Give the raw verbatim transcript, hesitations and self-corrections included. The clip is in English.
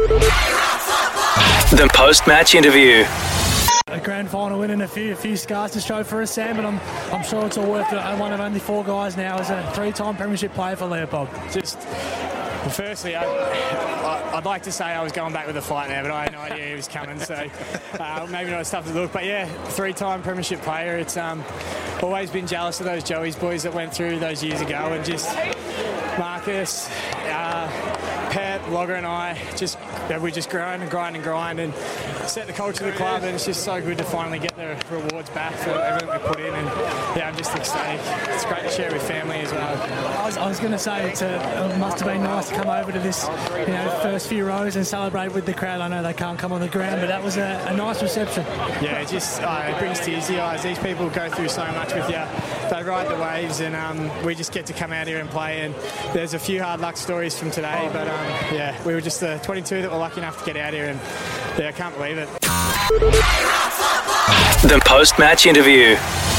The post-match interview. A grand final win and a few, a few scars to show for us, Sam, but I'm, I'm sure it's all worth it. I'm one of only four guys now as a three-time premiership player for Leopold. Just, well, firstly, I, I, I'd like to say I was going back with a fight now, but I had no idea he was coming, so uh, maybe not as tough to look. But yeah, three-time premiership player. It's um, always been jealous of those Joey's boys that went through those years ago, and just Marcus, uh, Pep, Logger and I, just yeah, we just grind and grind and grind and set the culture of the club, and it's just so good to finally get the rewards back for everything we put in, and yeah, I'm just ecstatic. It's great to share with family as well. I was, I was going to say it's a, it must have been nice to come over to this, you know, first few rows and celebrate with the crowd. I know they can't come on the ground, but that was a, a nice reception. Yeah, it just uh, it brings tears to your eyes. These people go through so much with you. They ride the waves, and um, we just get to come out here and play. And there's a few hard luck stories from today, but um, yeah, we were just the twenty-two that were lucky enough to get out here, and yeah, I can't believe it. The post-match interview.